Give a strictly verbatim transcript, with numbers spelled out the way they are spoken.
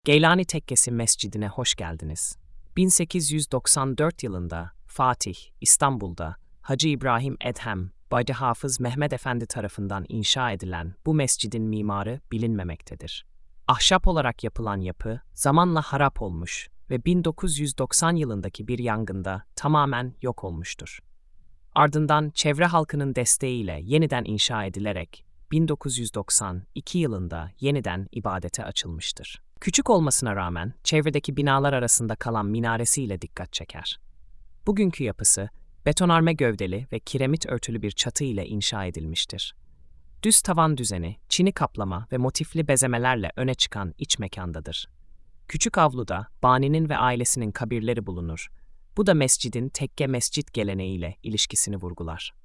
Geylani Tekkesi Mescidine hoş geldiniz. bin sekiz yüz doksan dört yılında Fatih, İstanbul'da Hacı İbrahim Edhem, Badi Hafız Mehmed Efendi tarafından inşa edilen bu mescidin mimarı bilinmemektedir. Ahşap olarak yapılan yapı zamanla harap olmuş ve bin dokuz yüz doksan yılındaki bir yangında tamamen yok olmuştur. Ardından çevre halkının desteğiyle yeniden inşa edilerek bin dokuz yüz doksan iki yılında yeniden ibadete açılmıştır. Küçük olmasına rağmen çevredeki binalar arasında kalan minaresiyle dikkat çeker. Bugünkü yapısı betonarme gövdeli ve kiremit örtülü bir çatı ile inşa edilmiştir. Düz tavan düzeni, çini kaplama ve motifli bezemelerle öne çıkan iç mekandadır. Küçük avluda baninin ve ailesinin kabirleri bulunur. Bu da mescidin tekke mescit geleneğiyle ilişkisini vurgular.